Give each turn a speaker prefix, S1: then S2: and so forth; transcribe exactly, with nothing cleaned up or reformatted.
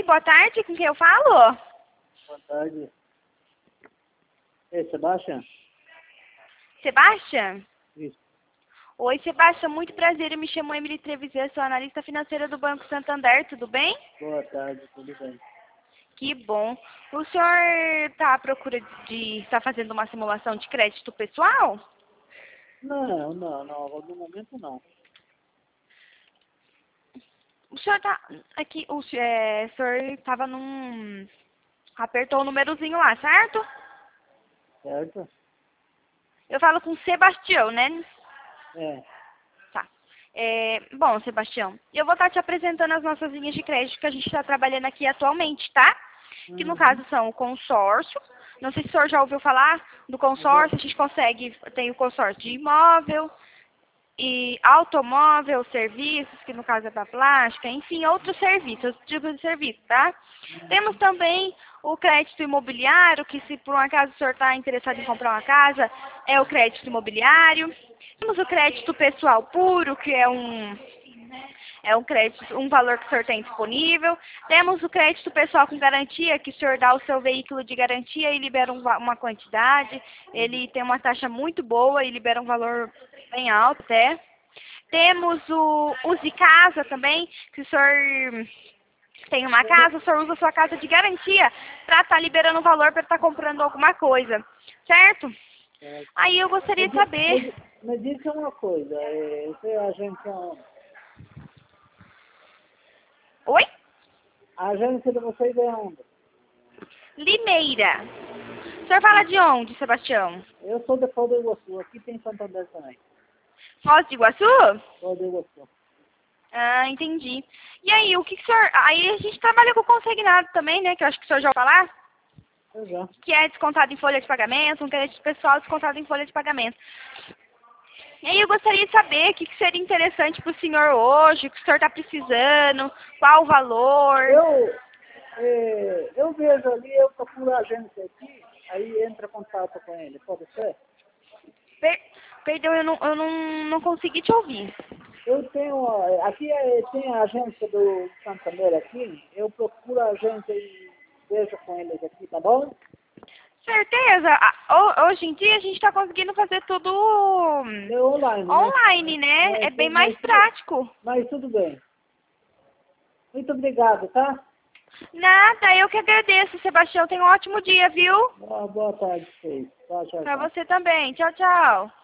S1: Oi, boa tarde, com quem eu falo?
S2: Boa tarde. Ei, Sebastião?
S1: Sebastião?
S2: Isso.
S1: Oi, Sebastião, muito prazer, eu me chamo Emily Trevisan, sou analista financeira do Banco Santander, tudo bem?
S2: Boa tarde, tudo bem.
S1: Que bom. O senhor está à procura de estar fazendo uma simulação de crédito pessoal?
S2: Não, não, não, no momento não.
S1: O senhor tá aqui, o, se- é, o senhor estava num... apertou o númerozinho lá, certo?
S2: Certo?
S1: Eu falo com Sebastião, né?
S2: É.
S1: Tá. É, bom, Sebastião, eu vou estar te apresentando as nossas linhas de crédito que a gente está trabalhando aqui atualmente, tá? Que no
S2: Uhum.
S1: caso são o consórcio. Não sei se o senhor já ouviu falar do consórcio. A gente consegue, tem o consórcio de imóvel, e automóvel, serviços, que no caso é para plástica, enfim, outros serviços, outros tipos de serviço, tá? Temos também o crédito imobiliário, que se por um acaso o senhor está interessado em comprar uma casa, é o crédito imobiliário. Temos o crédito pessoal puro, que é um, é um crédito, um valor que o senhor tem disponível. Temos o crédito pessoal com garantia, que o senhor dá o seu veículo de garantia e libera um va- uma quantidade. Ele tem uma taxa muito boa e libera um valor bem alto até. Temos o Use Casa também, que o senhor tem uma casa, o senhor usa a sua casa de garantia para estar liberando o valor para estar comprando alguma coisa, certo?
S2: Certo.
S1: Aí eu gostaria
S2: Me,
S1: de
S2: di-
S1: saber...
S2: me, me diz uma coisa, é, você é a agência onde?
S1: Oi?
S2: A agência de vocês é onde?
S1: Limeira. O senhor fala de onde, Sebastião?
S2: Eu sou de Foz do Iguaçu, aqui tem Santander também.
S1: Foz do Iguaçu?
S2: Foz do Iguaçu.
S1: Ah, entendi. E aí, o que, que o senhor... Aí a gente trabalha com consignado também, né? Que eu acho que o senhor já vai falar.
S2: Eu já.
S1: Que é descontado em folha de pagamento, um crédito pessoal descontado em folha de pagamento. E aí eu gostaria de saber o que, que seria interessante para o senhor hoje, o que o senhor está precisando, qual o valor.
S2: Eu, é, eu vejo ali, eu procuro a agência aqui, aí entra em contato com ele, pode ser?
S1: Per... Perdão, eu, não, eu não, não consegui te ouvir.
S2: Eu tenho, ó, aqui é, tem a agência do Santander aqui, eu procuro a agência e vejo com eles aqui, tá bom?
S1: Certeza. Ah, ho- Hoje em dia a gente está conseguindo fazer tudo hum,
S2: É online, né?
S1: online, né? É
S2: Mas,
S1: bem mais
S2: mas, tudo,
S1: prático.
S2: mas tudo bem. Muito obrigado, tá?
S1: Nada, eu que agradeço, Sebastião. Tenha um ótimo dia, viu?
S2: Boa, boa tarde pra vocês. Tchau, tchau,
S1: Pra
S2: tchau.
S1: você também. Tchau, tchau.